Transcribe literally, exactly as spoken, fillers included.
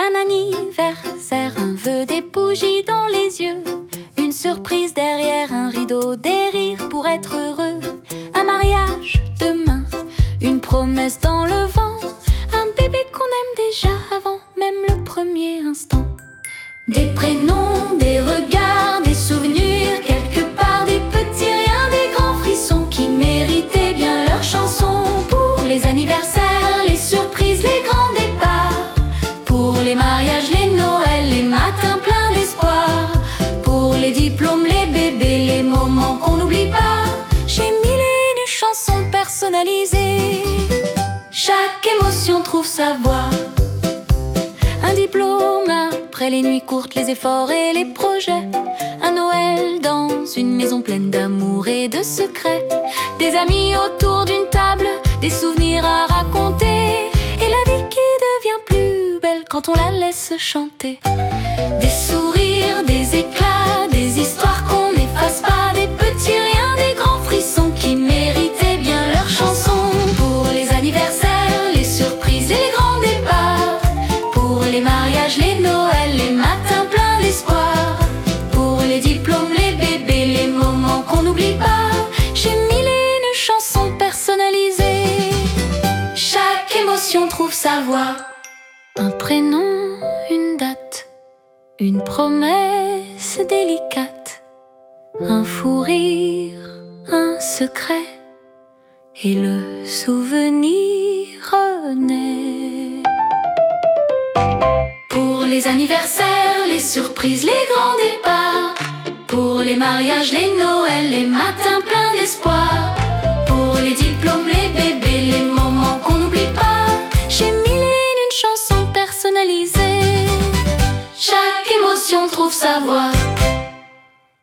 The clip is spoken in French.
Un anniversaire, un vœu, des bougies dans les yeux, une surprise derrière un rideau, des rires pour être heureux. Un mariage demain, une promesse dans le vent, un bébé qu'on aime déjà avant même le premier instant. Des prénoms, des regards, des souvenirs quelque part, des petits riens, des grands frissons qui méritaient bien leur chanson. Pour les anniversaires, les surprises, les grands départs, pour les mariages, les Noëls, les matins pleins d'espoir, pour les diplômes, les bébés, les moments qu'on n'oublie pas, j'ai mille et une chansons personnalisées. Chaque émotion trouve sa voix. Un diplôme après les nuits courtes, les efforts et les projets. Un Noël dans une maison pleine d'amour et de secrets. Des amis autour d'une table, des souvenirs à raconter, et la vie qui devient plus belle quand on la laisse chanter. Des sourires, des éclats, des histoires qu'on n'efface pas, des petits riens, des grands frissons qui méritaient bien leur chanson. Pour les anniversaires, les surprises et les grands départs, pour les mariages, les Noëls, les matins pleins d'espoir, pour les diplômes, les bébés, les moments qu'on n'oublie pas, j'ai mille et une chansons personnalisées. Chaque émotion trouve sa voix. Un prénom, une date, une promesse délicate, un fou rire, un secret, et le souvenir renaît. Pour les anniversaires, les surprises, les grands départs, pour les mariages, les Noëls, les matins pleins d'espoir, pour les diplômes, les bébés, les moments qu'on n'oublie pas, j'ai mille et une chansons personnalisées. Chaque émotion trouve sa voix.